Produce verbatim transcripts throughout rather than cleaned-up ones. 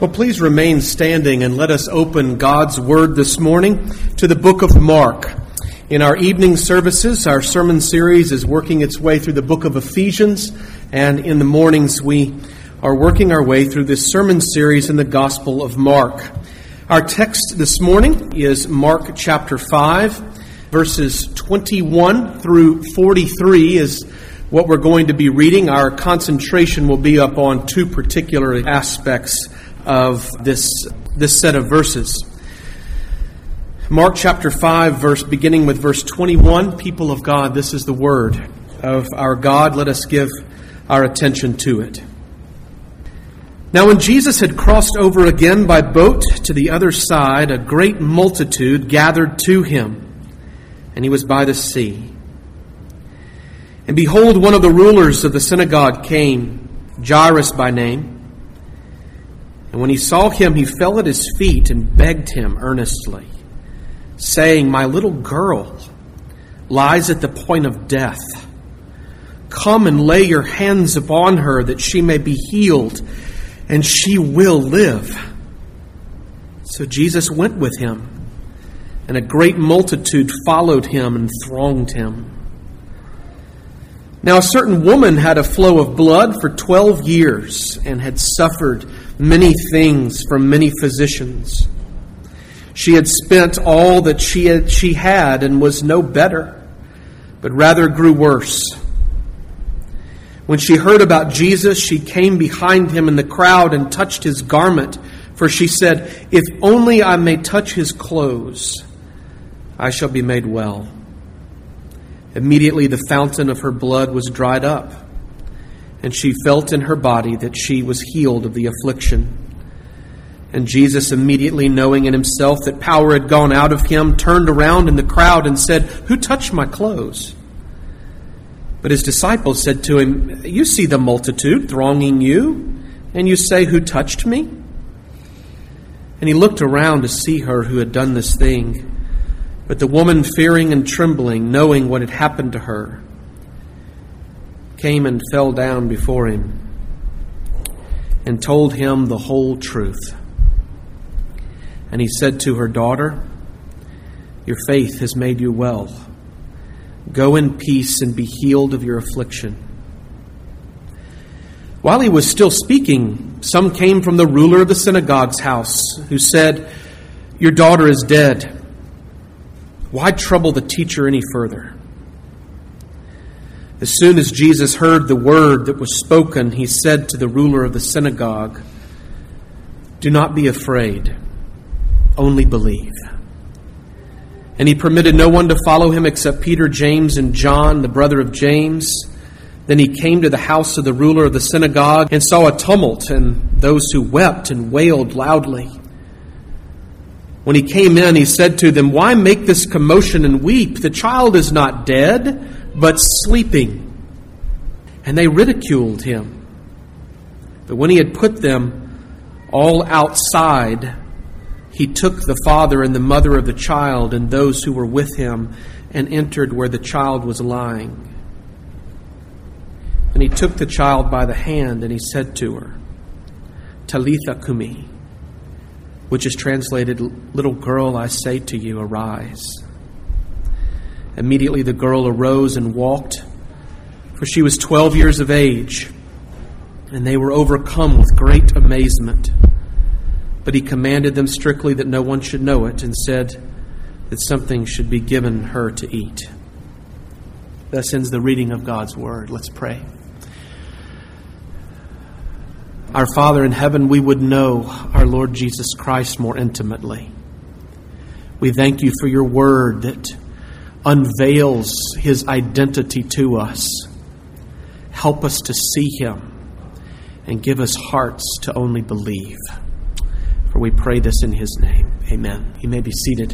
Well, please remain standing and let us open God's Word this morning to the book of Mark. In our evening services, our sermon series is working its way through the book of Ephesians, and in the mornings we are working our way through this sermon series in the Gospel of Mark. Our text this morning is Mark chapter five, verses twenty-one through forty-three is what we're going to be reading. Our concentration will be up on two particular aspects of this this set of verses. Mark chapter five, verse beginning with verse twenty-one. People of God, this is the word of our God. Let us give our attention to it. Now when Jesus had crossed over again by boat to the other side, a great multitude gathered to him, and he was by the sea. And behold, one of the rulers of the synagogue came, Jairus by name. And when he saw him, he fell at his feet and begged him earnestly, saying, "My little girl lies at the point of death. Come and lay your hands upon her, that she may be healed, and she will live." So Jesus went with him, and a great multitude followed him and thronged him. Now a certain woman had a flow of blood for twelve years, and had suffered many things from many physicians. She had spent all that she had, she had and was no better, but rather grew worse. When she heard about Jesus, she came behind him in the crowd and touched his garment, for she said, "If only I may touch his clothes, I shall be made well." Immediately the fountain of her blood was dried up, and she felt in her body that she was healed of the affliction. And Jesus, immediately knowing in himself that power had gone out of him, turned around in the crowd and said, "Who touched my clothes?" But his disciples said to him, "You see the multitude thronging you, and you say, 'Who touched me?'" And he looked around to see her who had done this thing. But the woman, fearing and trembling, knowing what had happened to her, came and fell down before him and told him the whole truth. And he said to her, "Daughter, your faith has made you well. Go in peace and be healed of your affliction." While he was still speaking, some came from the ruler of the synagogue's house, who said, "Your daughter is dead. Why trouble the teacher any further?" As soon as Jesus heard the word that was spoken, he said to the ruler of the synagogue, "Do not be afraid, only believe." And he permitted no one to follow him except Peter, James, and John, the brother of James. Then he came to the house of the ruler of the synagogue and saw a tumult and those who wept and wailed loudly. When he came in, he said to them, "Why make this commotion and weep? The child is not dead, but sleeping." And they ridiculed him. But when he had put them all outside, he took the father and the mother of the child and those who were with him and entered where the child was lying. And he took the child by the hand and he said to her, "Talitha cumi," which is translated, "Little girl, I say to you, arise." Immediately the girl arose and walked, for she was twelve years of age, and they were overcome with great amazement. But he commanded them strictly that no one should know it, and said that something should be given her to eat. Thus ends the reading of God's word. Let's pray. Our Father in heaven, we would know our Lord Jesus Christ more intimately. We thank you for your word that unveils his identity to us. Help us to see him and give us hearts to only believe. For we pray this in his name. Amen. You may be seated.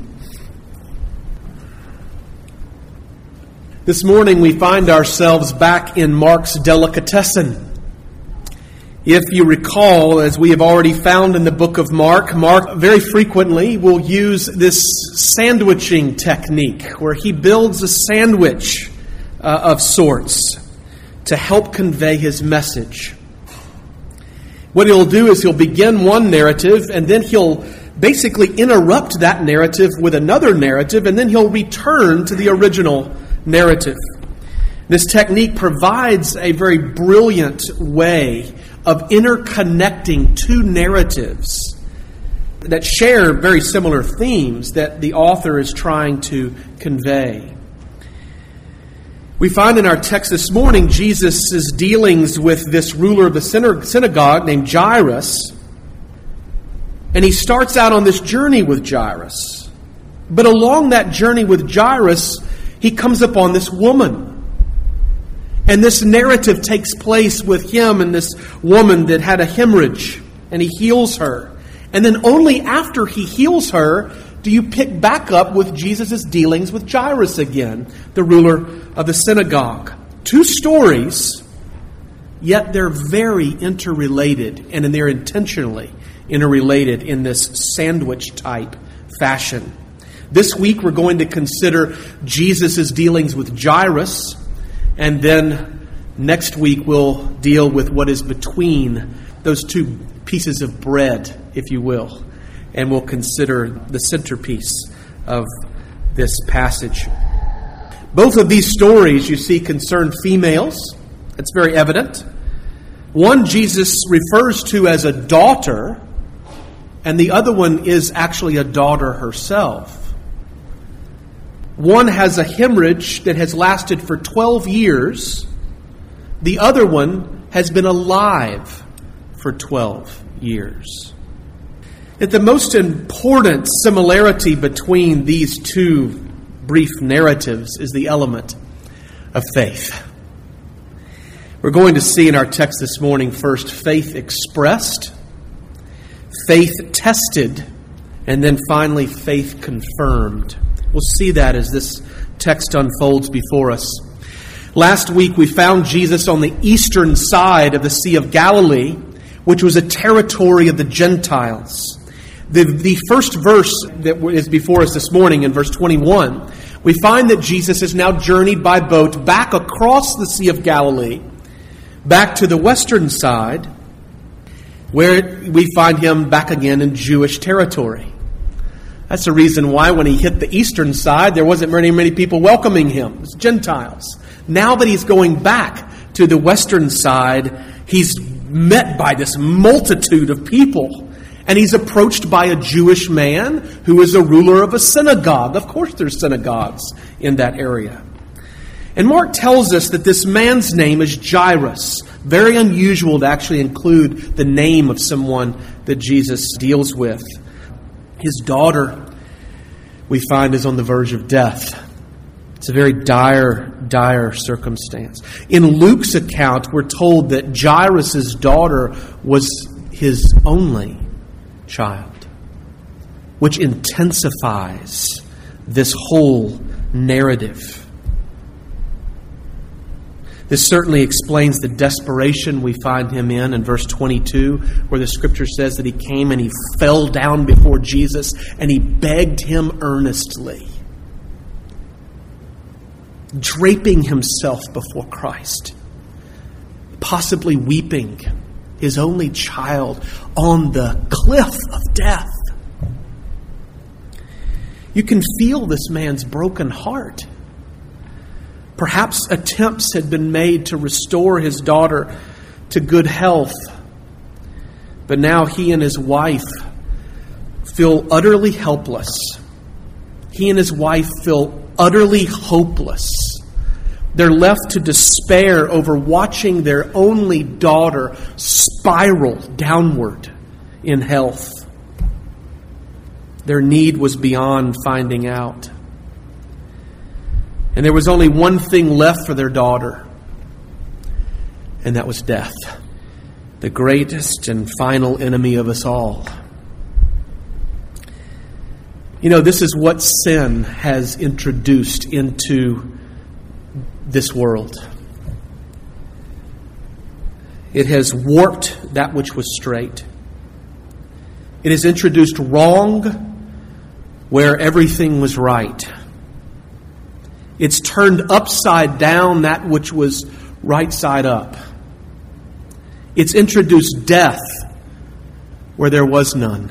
This morning we find ourselves back in Mark's delicatessen. If you recall, as we have already found in the book of Mark, Mark very frequently will use this sandwiching technique where he builds a sandwich uh, of sorts to help convey his message. What he'll do is he'll begin one narrative, and then he'll basically interrupt that narrative with another narrative, and then he'll return to the original narrative. This technique provides a very brilliant way of interconnecting two narratives that share very similar themes that the author is trying to convey. We find in our text this morning Jesus' dealings with this ruler of the synagogue named Jairus. And he starts out on this journey with Jairus. But along that journey with Jairus, he comes upon this woman. And this narrative takes place with him and this woman that had a hemorrhage. And he heals her. And then only after he heals her do you pick back up with Jesus' dealings with Jairus again, the ruler of the synagogue. Two stories, yet they're very interrelated, and they're intentionally interrelated in this sandwich-type fashion. This week we're going to consider Jesus' dealings with Jairus, and then next week we'll deal with what is between those two pieces of bread, if you will. And we'll consider the centerpiece of this passage. Both of these stories, you see, concern females. It's very evident. One Jesus refers to as a daughter, and the other one is actually a daughter herself. One has a hemorrhage that has lasted for twelve years. The other one has been alive for twelve years. That the most important similarity between these two brief narratives is the element of faith. We're going to see in our text this morning first faith expressed, faith tested, and then finally faith confirmed. We'll see that as this text unfolds before us. Last week we found Jesus on the eastern side of the Sea of Galilee, which was a territory of the Gentiles. The, the first verse that is before us this morning, in verse twenty-one, we find that Jesus has now journeyed by boat back across the Sea of Galilee, back to the western side, where we find him back again in Jewish territory. That's the reason why when he hit the eastern side, there wasn't very many people welcoming him. It was Gentiles. Now that he's going back to the western side, he's met by this multitude of people. And he's approached by a Jewish man who is a ruler of a synagogue. Of course there's synagogues in that area. And Mark tells us that this man's name is Jairus. Very unusual to actually include the name of someone that Jesus deals with. His daughter, we find, is on the verge of death. It's a very dire, dire circumstance. In Luke's account, we're told that Jairus' daughter was his only child, which intensifies this whole narrative. This certainly explains the desperation we find him in in verse twenty-two, where the scripture says that he came and he fell down before Jesus and he begged him earnestly, draping himself before Christ, possibly weeping, his only child on the cliff of death. You can feel this man's broken heart. Perhaps attempts had been made to restore his daughter to good health. But now he and his wife feel utterly helpless. He and his wife feel utterly hopeless. They're left to despair over watching their only daughter spiral downward in health. Their need was beyond finding out. And there was only one thing left for their daughter, and that was death, the greatest and final enemy of us all. You know, this is what sin has introduced into this world. It has warped that which was straight. It has introduced wrong where everything was right. It's turned upside down that which was right side up. It's introduced death where there was none.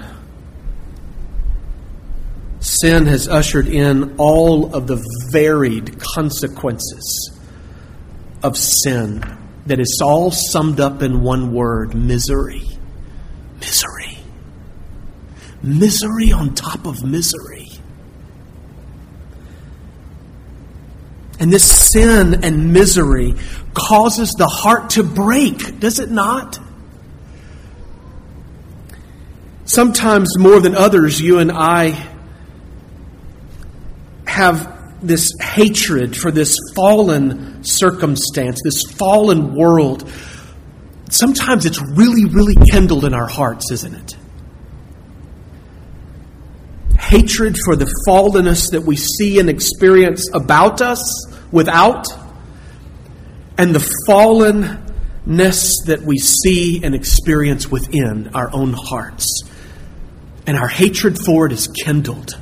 Sin has ushered in all of the varied consequences of sin that is all summed up in one word: misery. Misery. Misery on top of misery. And this sin and misery causes the heart to break, does it not? Sometimes more than others, you and I have this hatred for this fallen circumstance, this fallen world. Sometimes it's really, really kindled in our hearts, isn't it? Hatred for the fallenness that we see and experience about us, without, and the fallenness that we see and experience within our own hearts. And our hatred for it is kindled.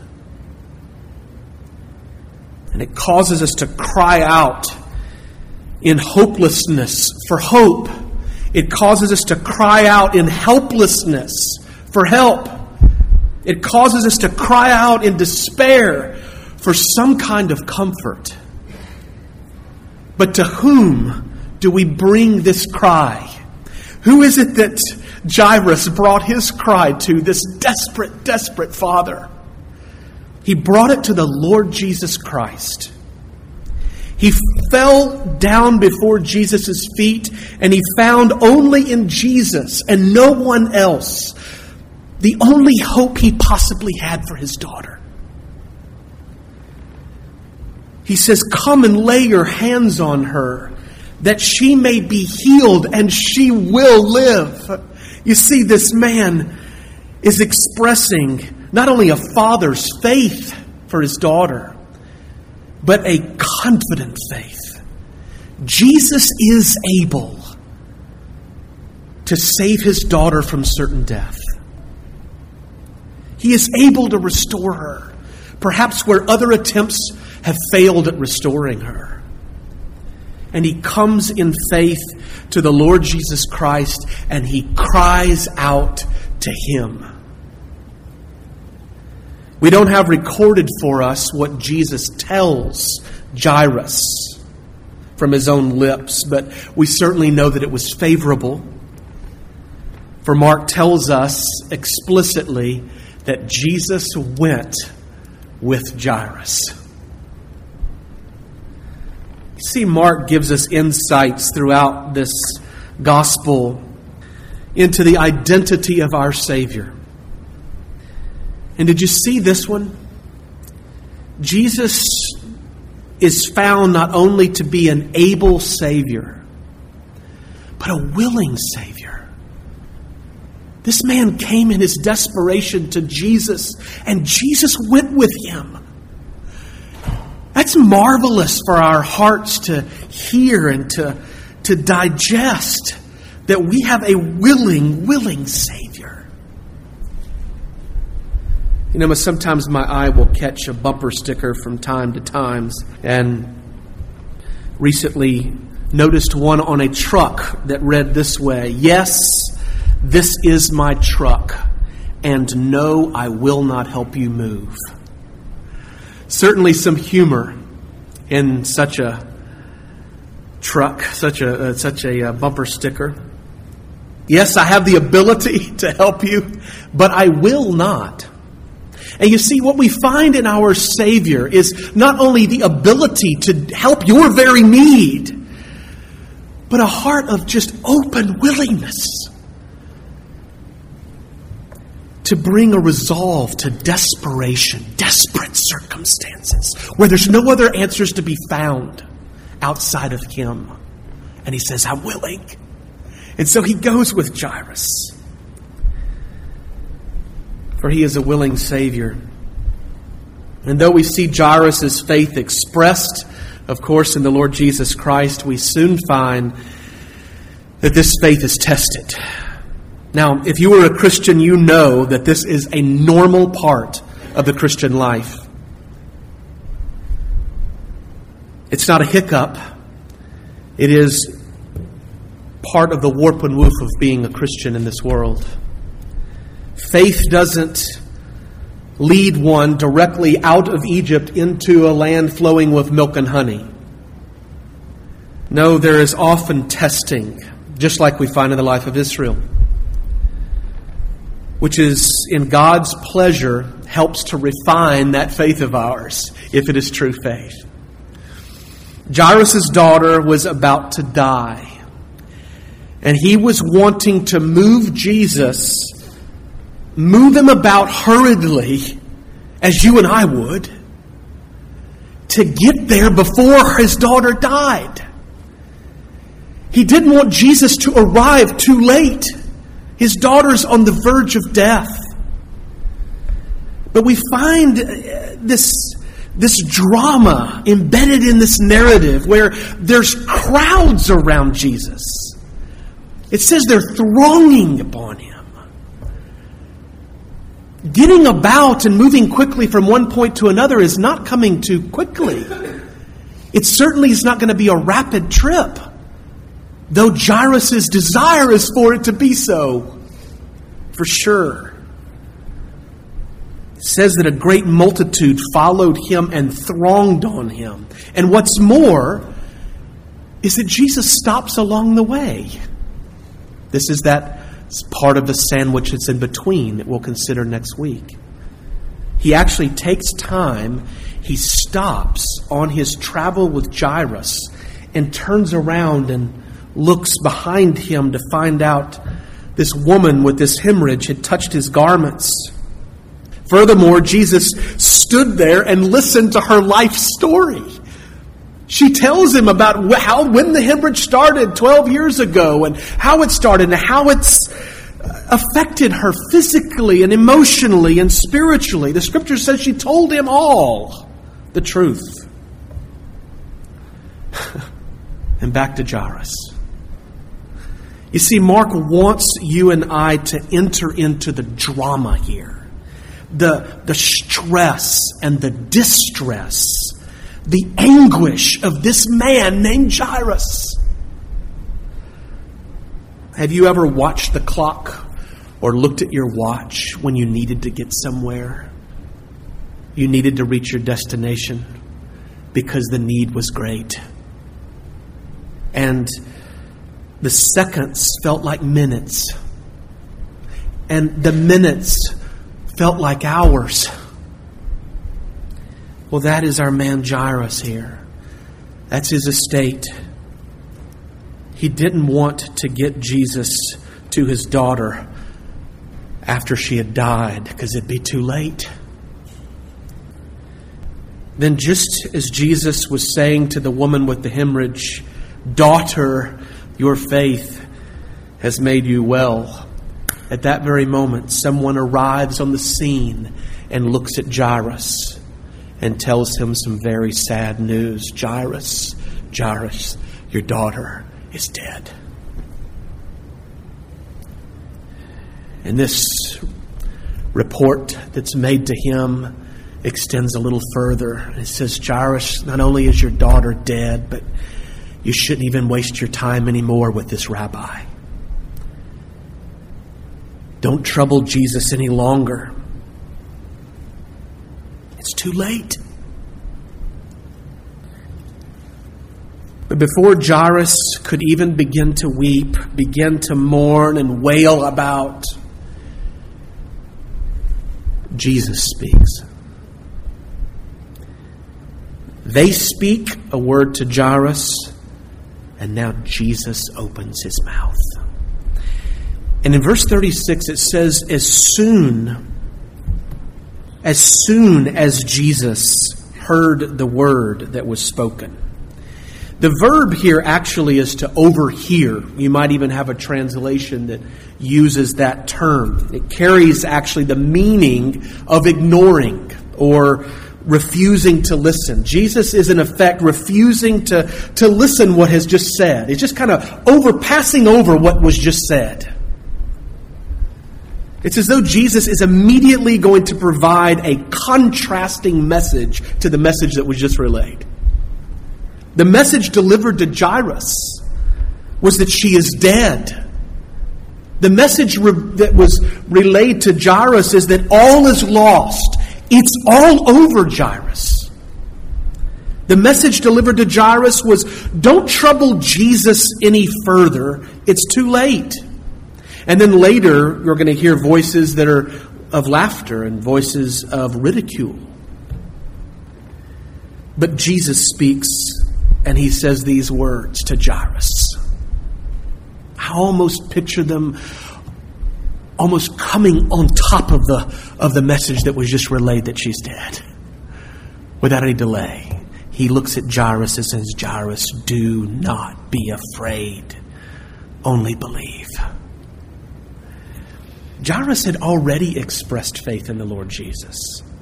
And it causes us to cry out in hopelessness for hope. It causes us to cry out in helplessness for help. It causes us to cry out in despair for some kind of comfort. But to whom do we bring this cry? Who is it that Jairus brought his cry to, this desperate, desperate father? He brought it to the Lord Jesus Christ. He fell down before Jesus' feet, and he found only in Jesus and no one else the only hope he possibly had for his daughter. He says, "Come and lay your hands on her, that she may be healed and she will live." You see, this man is expressing not only a father's faith for his daughter, but a confident faith. Jesus is able to save his daughter from certain death. He is able to restore her, perhaps where other attempts have failed at restoring her. And he comes in faith to the Lord Jesus Christ, and he cries out to him. We don't have recorded for us what Jesus tells Jairus from his own lips, but we certainly know that it was favorable. For Mark tells us explicitly that Jesus went with Jairus. You see, Mark gives us insights throughout this gospel into the identity of our Savior. And did you see this one? Jesus is found not only to be an able Savior, but a willing Savior. This man came in his desperation to Jesus, and Jesus went with him. That's marvelous for our hearts to hear and to, to digest, that we have a willing, willing Savior. You know, sometimes my eye will catch a bumper sticker from time to time, and recently noticed one on a truck that read this way: "Yes, this is my truck, and no, I will not help you move." Certainly some humor in such a truck, such a uh, such a uh, bumper sticker. Yes, I have the ability to help you, but I will not. And you see, what we find in our Savior is not only the ability to help your very need, but a heart of just open willingness to bring a resolve to desperation, desperate circumstances, where there's no other answers to be found outside of him. And he says, "I'm willing." And so he goes with Jairus, for he is a willing Savior. And though we see Jairus' faith expressed, of course, in the Lord Jesus Christ, we soon find that this faith is tested. Now, if you are a Christian, you know that this is a normal part of the Christian life. It's not a hiccup. It is part of the warp and woof of being a Christian in this world. Faith doesn't lead one directly out of Egypt into a land flowing with milk and honey. No, there is often testing, just like we find in the life of Israel, which is in God's pleasure helps to refine that faith of ours, if it is true faith. Jairus' daughter was about to die, and he was wanting to move Jesus, move him about hurriedly, as you and I would, to get there before his daughter died. He didn't want Jesus to arrive too late. His daughter's on the verge of death. But we find this, this drama embedded in this narrative where there's crowds around Jesus. It says they're thronging upon him. Getting about and moving quickly from one point to another is not coming too quickly. It certainly is not going to be a rapid trip, though Jairus' desire is for it to be so, for sure. It says that a great multitude followed him and thronged on him. And what's more is that Jesus stops along the way. This is that part of the sandwich that's in between that we'll consider next week. He actually takes time. He stops on his travel with Jairus and turns around and looks behind him to find out this woman with this hemorrhage had touched his garments. Furthermore, Jesus stood there and listened to her life story. She tells him about how when the hemorrhage started twelve years ago and how it started and how it's affected her physically and emotionally and spiritually. The scripture says she told him all the truth. And back to Jairus. You see, Mark wants you and I to enter into the drama here. The, the stress and the distress, the anguish of this man named Jairus. Have you ever watched the clock or looked at your watch when you needed to get somewhere? You needed to reach your destination because the need was great. And the seconds felt like minutes. And the minutes felt like hours. Well, that is our man Jairus here. That's his estate. He didn't want to get Jesus to his daughter after she had died because it'd be too late. Then just as Jesus was saying to the woman with the hemorrhage, "Daughter, your faith has made you well," at that very moment, someone arrives on the scene and looks at Jairus and tells him some very sad news. Jairus, Jairus, your daughter is dead. And this report that's made to him extends a little further. It says, Jairus, not only is your daughter dead, but you shouldn't even waste your time anymore with this rabbi. Don't trouble Jesus any longer. It's too late. But before Jairus could even begin to weep, begin to mourn and wail about, Jesus speaks. They speak a word to Jairus, and now Jesus opens his mouth. And in verse thirty-six it says, as soon, as soon as Jesus heard the word that was spoken. The verb here actually is to overhear. You might even have a translation that uses that term. It carries actually the meaning of ignoring or refusing to listen. Jesus is in effect refusing to, to listen what has just said. It's just kind of over passing over what was just said. It's as though Jesus is immediately going to provide a contrasting message to the message that was just relayed. The message delivered to Jairus was that she is dead. The message re- that was relayed to Jairus is that all is lost. It's all over, Jairus. The message delivered to Jairus was, don't trouble Jesus any further. It's too late. And then later, you're going to hear voices that are of laughter and voices of ridicule. But Jesus speaks, and he says these words to Jairus. I almost picture them almost coming on top of the of the message that was just relayed that she's dead. Without any delay, he looks at Jairus and says, Jairus, do not be afraid. Only believe. Jairus had already expressed faith in the Lord Jesus.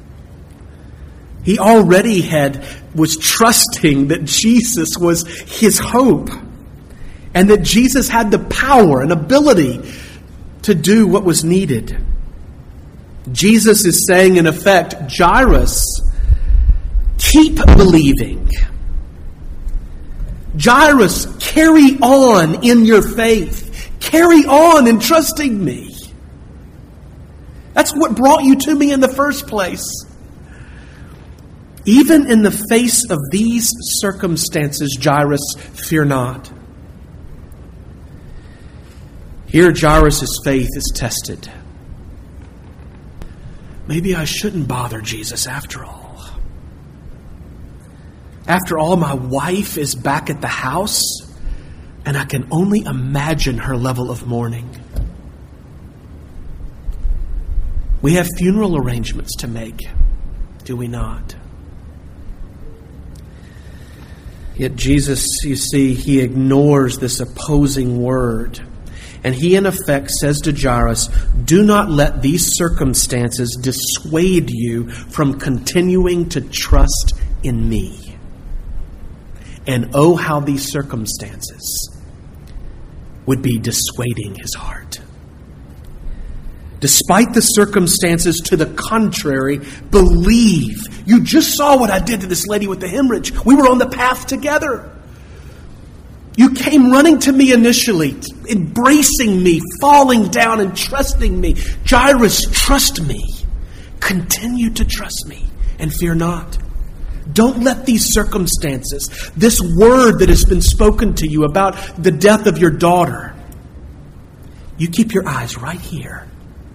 He already had was trusting that Jesus was his hope and that Jesus had the power and ability to do what was needed. Jesus is saying, in effect, Jairus, keep believing. Jairus, carry on in your faith. Carry on in trusting me. That's what brought you to me in the first place. Even in the face of these circumstances, Jairus, fear not. Here, Jairus' faith is tested. Maybe I shouldn't bother Jesus after all. After all, my wife is back at the house, and I can only imagine her level of mourning. We have funeral arrangements to make, do we not? Yet Jesus, you see, he ignores this opposing word. And he, in effect, says to Jairus, do not let these circumstances dissuade you from continuing to trust in me. And oh, how these circumstances would be dissuading his heart. Despite the circumstances to the contrary, believe. You just saw what I did to this lady with the hemorrhage. We were on the path together. You came running to me initially, embracing me, falling down and trusting me. Jairus, trust me. Continue to trust me and fear not. Don't let these circumstances, this word that has been spoken to you about the death of your daughter, you keep your eyes right here.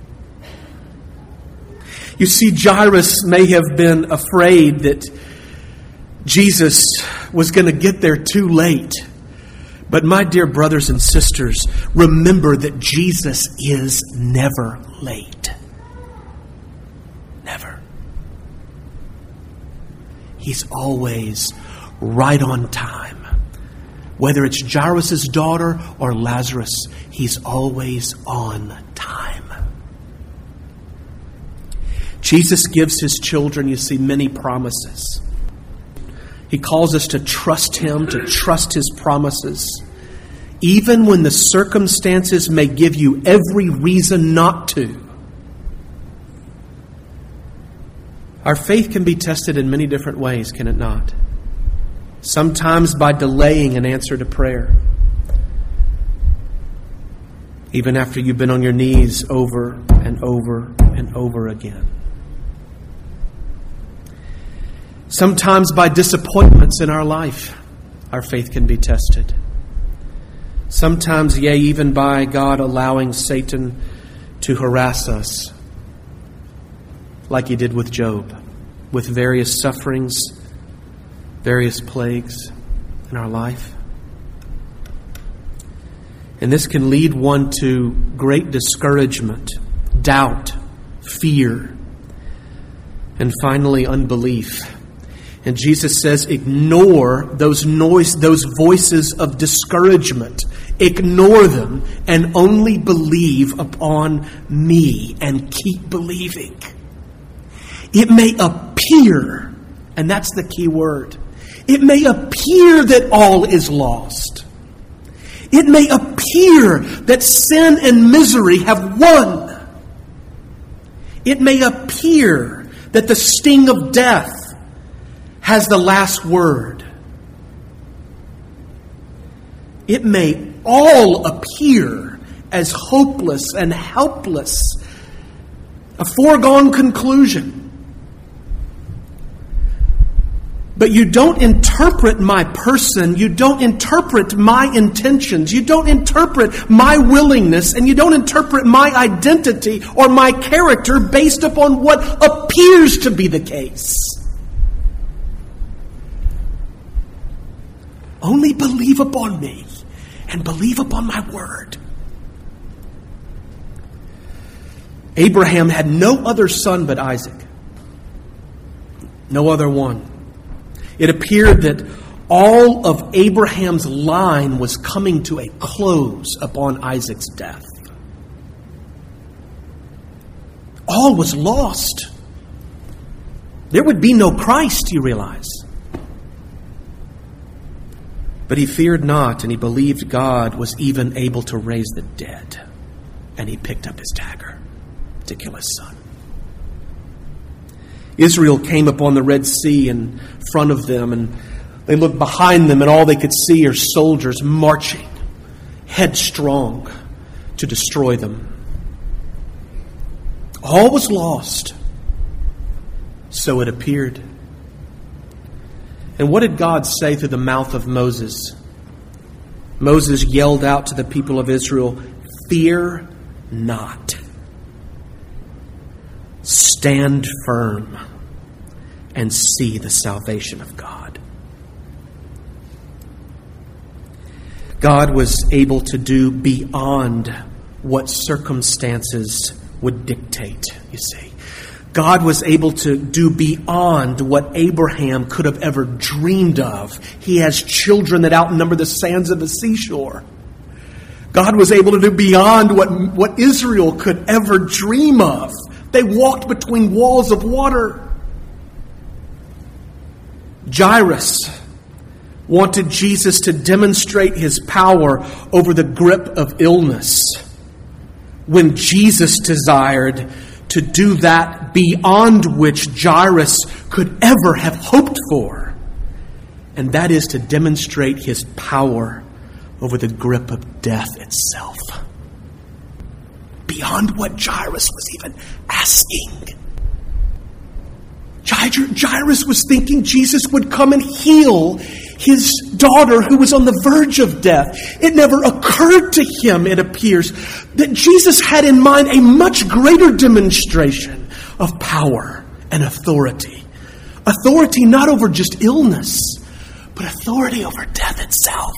You see, Jairus may have been afraid that Jesus was going to get there too late. But my dear brothers and sisters, remember that Jesus is never late. Never. He's always right on time. Whether it's Jairus' daughter or Lazarus, he's always on time. Jesus gives his children, you see, many promises. He calls us to trust him, to trust his promises, even when the circumstances may give you every reason not to. Our faith can be tested in many different ways, can it not? Sometimes by delaying an answer to prayer, even after you've been on your knees over and over and over again. Sometimes by disappointments in our life, our faith can be tested. Sometimes, yea, even by God allowing Satan to harass us, like he did with Job, with various sufferings, various plagues in our life. And this can lead one to great discouragement, doubt, fear, and finally unbelief. And Jesus says, ignore those noise, those voices of discouragement. Ignore them and only believe upon me and keep believing. It may appear, and that's the key word, it may appear that all is lost. It may appear that sin and misery have won. It may appear that the sting of death has the last word. It may all appear as hopeless and helpless, a foregone conclusion. But you don't interpret my person, you don't interpret my intentions, you don't interpret my willingness, and you don't interpret my identity or my character based upon what appears to be the case. Only believe upon me and believe upon my word. Abraham had no other son but Isaac. No other one. It appeared that all of Abraham's line was coming to a close upon Isaac's death. All was lost. There would be no Christ, you realize. But he feared not, and he believed God was even able to raise the dead. And he picked up his dagger to kill his son. Israel came upon the Red Sea in front of them, and they looked behind them, and all they could see are soldiers marching headstrong to destroy them. All was lost. So it appeared. And what did God say through the mouth of Moses? Moses yelled out to the people of Israel, "Fear not. Stand firm and see the salvation of God." God was able to do beyond what circumstances would dictate, you see. God was able to do beyond what Abraham could have ever dreamed of. He has children that outnumber the sands of the seashore. God was able to do beyond what, what Israel could ever dream of. They walked between walls of water. Jairus wanted Jesus to demonstrate his power over the grip of illness, when Jesus desired to do that beyond which Jairus could ever have hoped for, and that is to demonstrate his power over the grip of death itself. Beyond what Jairus was even asking. Jairus was thinking Jesus would come and heal his daughter who was on the verge of death. It never occurred to him, it appears, that Jesus had in mind a much greater demonstration of power and authority. Authority not over just illness, but authority over death itself.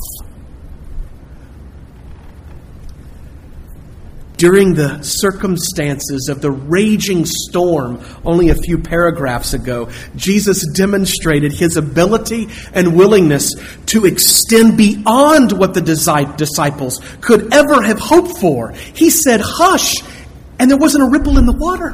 During the circumstances of the raging storm only a few paragraphs ago, Jesus demonstrated his ability and willingness to extend beyond what the disciples could ever have hoped for. He said, "Hush," and there wasn't a ripple in the water.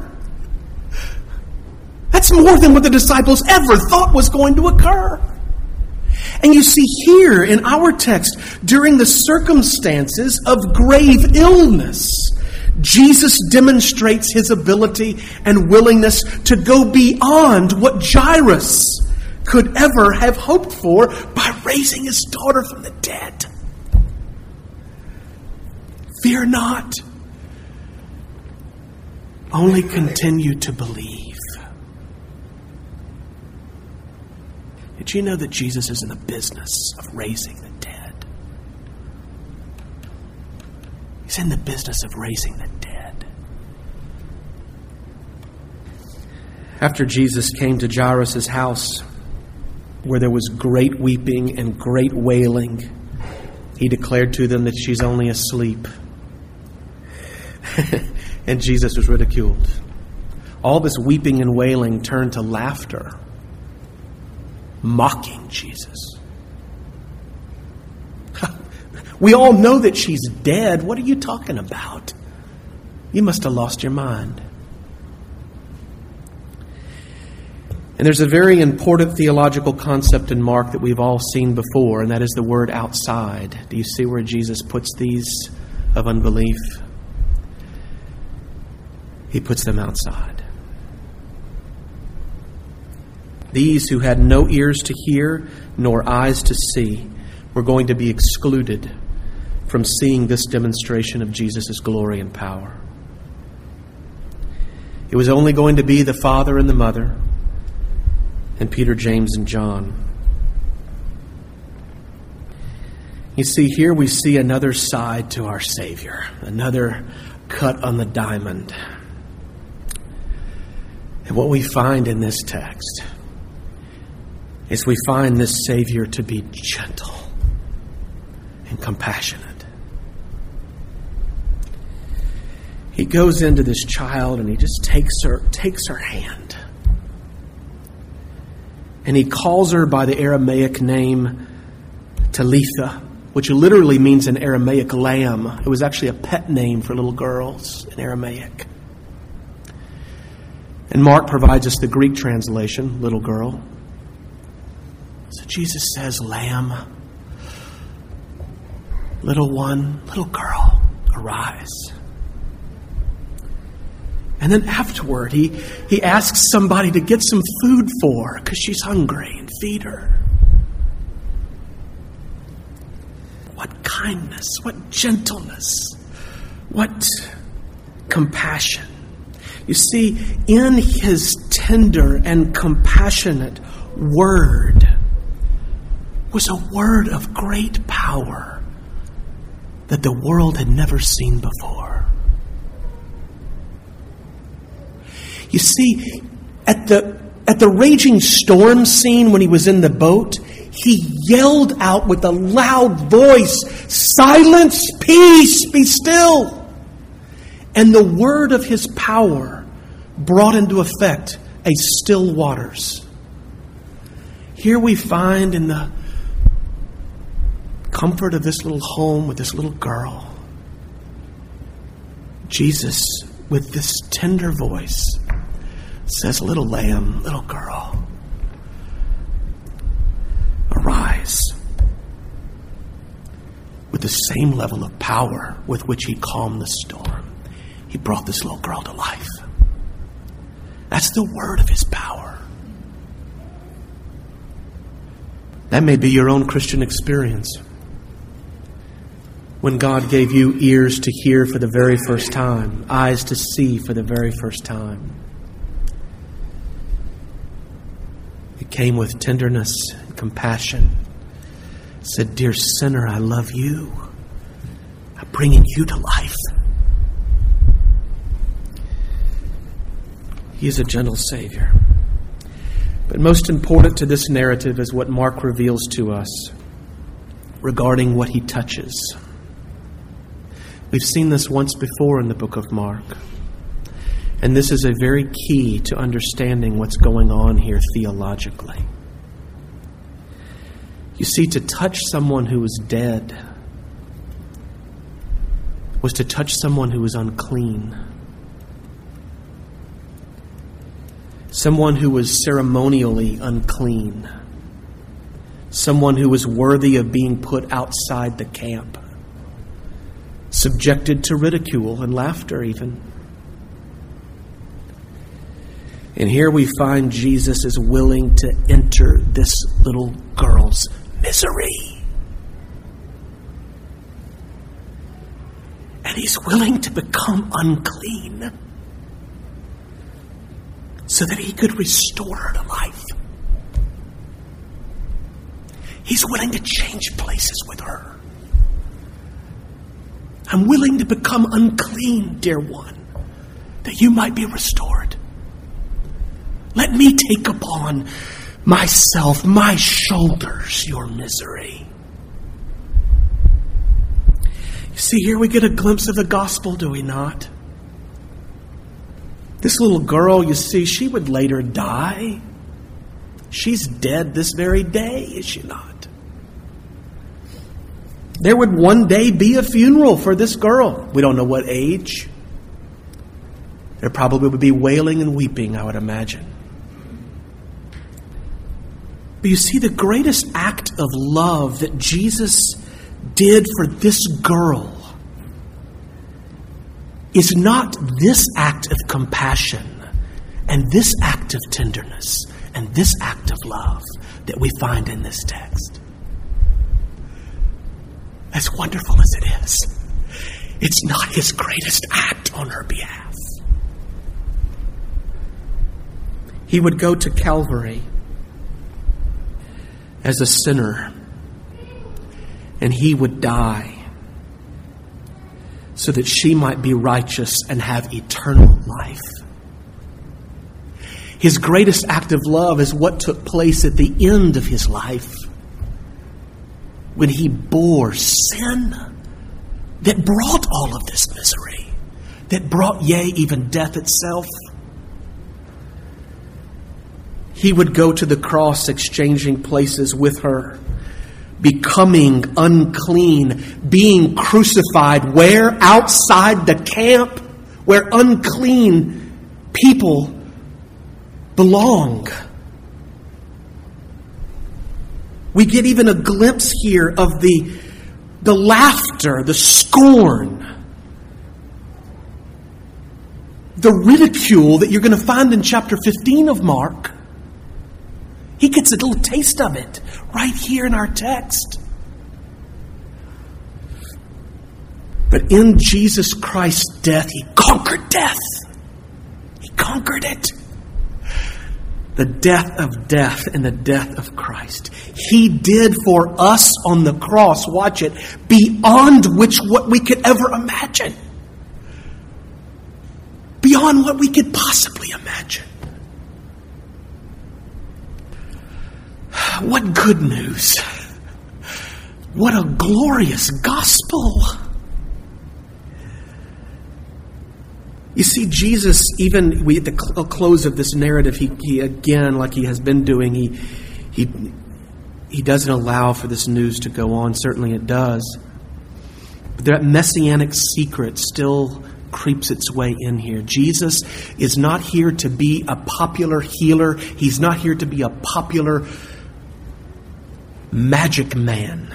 That's more than what the disciples ever thought was going to occur. And you see here in our text, during the circumstances of grave illness, Jesus demonstrates his ability and willingness to go beyond what Jairus could ever have hoped for by raising his daughter from the dead. Fear not. Only continue to believe. Did you know that Jesus is in the business of raising the dead? He's in the business of raising the dead. After Jesus came to Jairus' house, where there was great weeping and great wailing, he declared to them that she's only asleep. And Jesus was ridiculed. All this weeping and wailing turned to laughter, mocking Jesus. We all know that she's dead. What are you talking about? You must have lost your mind. And there's a very important theological concept in Mark that we've all seen before, and that is the word outside. Do you see where Jesus puts these of unbelief? He puts them outside. These who had no ears to hear, nor eyes to see, were going to be excluded from seeing this demonstration of Jesus' glory and power. It was only going to be the father and the mother, and Peter, James, and John. You see, here we see another side to our Savior, another cut on the diamond. And what we find in this text is we find this Savior to be gentle and compassionate. He goes into this child and he just takes her, takes her hand. And he calls her by the Aramaic name Talitha, which literally means an Aramaic lamb. It was actually a pet name for little girls in Aramaic. And Mark provides us the Greek translation, little girl. So Jesus says, lamb, little one, little girl, arise. And then afterward, he, he asks somebody to get some food for her because she's hungry and feed her. What kindness, what gentleness, what compassion. You see, in his tender and compassionate word was a word of great power that the world had never seen before. You see, at the at the raging storm scene when he was in the boat, he yelled out with a loud voice, "Silence, peace, be still." And the word of his power brought into effect a still waters. Here we find in the comfort of this little home with this little girl, Jesus, with this tender voice, says, "Little lamb, little girl, arise." With the same level of power with which he calmed the storm, he brought this little girl to life. That's the word of his power. That may be your own Christian experience. When God gave you ears to hear for the very first time, eyes to see for the very first time. It came with tenderness and compassion. It said, "Dear sinner, I love you. I'm bringing you to life." He is a gentle Savior. But most important to this narrative is what Mark reveals to us regarding what he touches. We've seen this once before in the book of Mark. And this is a very key to understanding what's going on here theologically. You see, to touch someone who was dead was to touch someone who was unclean. Someone who was ceremonially unclean. Someone who was worthy of being put outside the camp. Subjected to ridicule and laughter even. And here we find Jesus is willing to enter this little girl's misery. And he's willing to become unclean so that he could restore her to life. He's willing to change places with her. I'm willing to become unclean, dear one, that you might be restored. Let me take upon myself, my shoulders, your misery. You see, here we get a glimpse of the gospel, do we not? This little girl, you see, she would later die. She's dead this very day, is she not? There would one day be a funeral for this girl. We don't know what age. There probably would be wailing and weeping, I would imagine. But you see, the greatest act of love that Jesus did for this girl is not this act of compassion and this act of tenderness and this act of love that we find in this text. as wonderful as it is, it's not his greatest act on her behalf. He would go to Calvary as a sinner, and he would die so that she might be righteous and have eternal life. His greatest act of love is what took place at the end of his life, when he bore sin that brought all of this misery, that brought, yea, even death itself. He would go to the cross, exchanging places with her, becoming unclean, being crucified where? Outside the camp, where unclean people belong. We get even a glimpse here of the, the laughter, the scorn, the ridicule that you're going to find in chapter fifteen of Mark. He gets a little taste of it right here in our text. But in Jesus Christ's death, he conquered death. He conquered it. The death of death and the death of Christ. He did for us on the cross, watch it, beyond which what we could ever imagine. Beyond what we could possibly imagine. What good news. What a glorious gospel. You see, Jesus, even we, at the cl- close of this narrative, he, he again, like he has been doing, he, he, he doesn't allow for this news to go on. Certainly it does. But that messianic secret still creeps its way in here. Jesus is not here to be a popular healer. He's not here to be a popular magic man.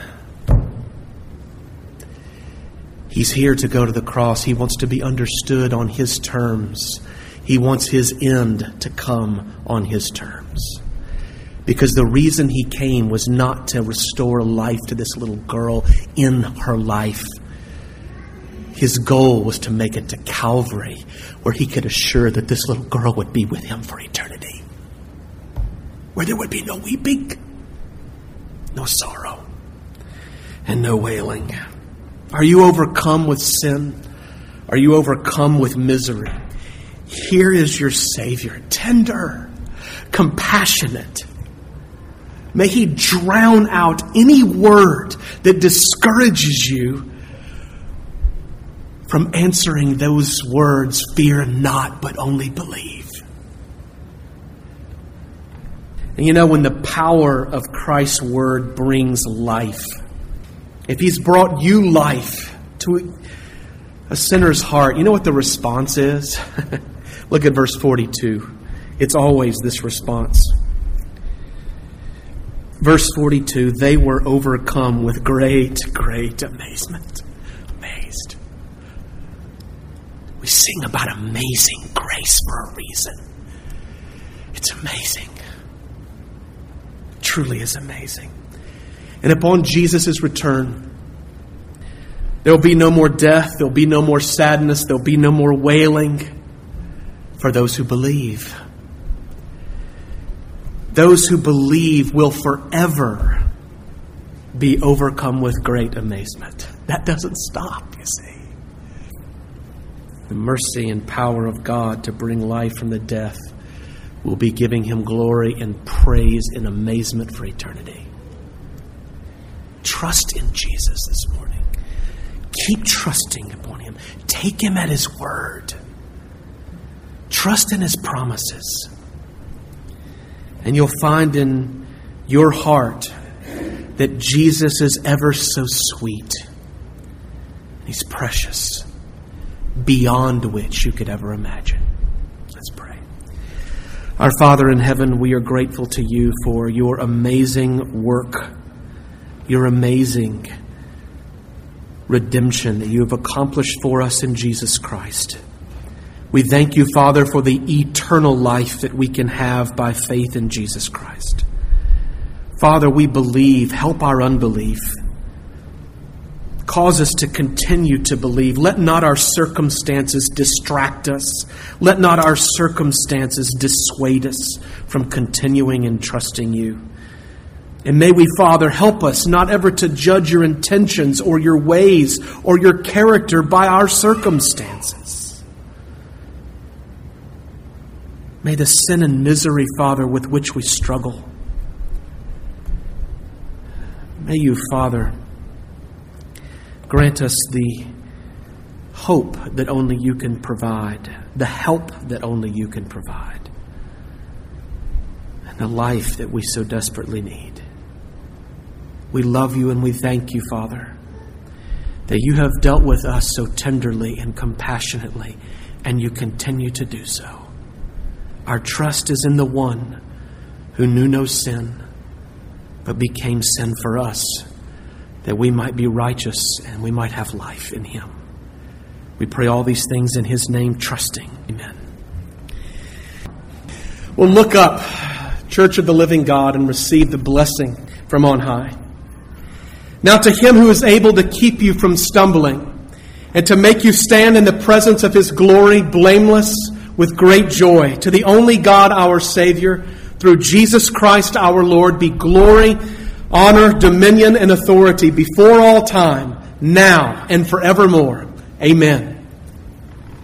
He's here to go to the cross. He wants to be understood on his terms. He wants his end to come on his terms. Because the reason he came was not to restore life to this little girl in her life. His goal was to make it to Calvary, where he could assure that this little girl would be with him for eternity. Where there would be no weeping, no sorrow, and no wailing. Are you overcome with sin? Are you overcome with misery? Here is your Savior, tender, compassionate. May he drown out any word that discourages you from answering those words, fear not, but only believe. And you know, when the power of Christ's word brings life, if he's brought you life to a sinner's heart, you know what the response is? Look at verse forty-two. It's always this response. Verse forty-two, they were overcome with great, great amazement. Amazed. We sing about amazing grace for a reason. It's amazing. It truly is amazing. And upon Jesus' return, there will be no more death, there will be no more sadness, there will be no more wailing for those who believe. Those who believe will forever be overcome with great amazement. That doesn't stop, you see. The mercy and power of God to bring life from the death will be giving him glory and praise and amazement for eternity. Trust in Jesus this morning. Keep trusting upon him. Take him at his word. Trust in his promises. And you'll find in your heart that Jesus is ever so sweet. He's precious, beyond which you could ever imagine. Let's pray. Our Father in heaven, we are grateful to you for your amazing work, your amazing redemption that you have accomplished for us in Jesus Christ. We thank you, Father, for the eternal life that we can have by faith in Jesus Christ. Father, we believe. Help our unbelief. Cause us to continue to believe. Let not our circumstances distract us. Let not our circumstances dissuade us from continuing and trusting you. And may we, Father, help us not ever to judge your intentions or your ways or your character by our circumstances. May the sin and misery, Father, with which we struggle, may you, Father, grant us the hope that only you can provide, the help that only you can provide, and the life that we so desperately need. We love you and we thank you, Father, that you have dealt with us so tenderly and compassionately, and you continue to do so. Our trust is in the one who knew no sin, but became sin for us, that we might be righteous and we might have life in him. We pray all these things in his name, trusting. Amen. Well, look up, Church of the Living God, and receive the blessing from on high. Now to him who is able to keep you from stumbling and to make you stand in the presence of his glory, blameless with great joy, to the only God, our Savior, through Jesus Christ our Lord, be glory, honor, dominion, and authority before all time, now and forevermore. Amen.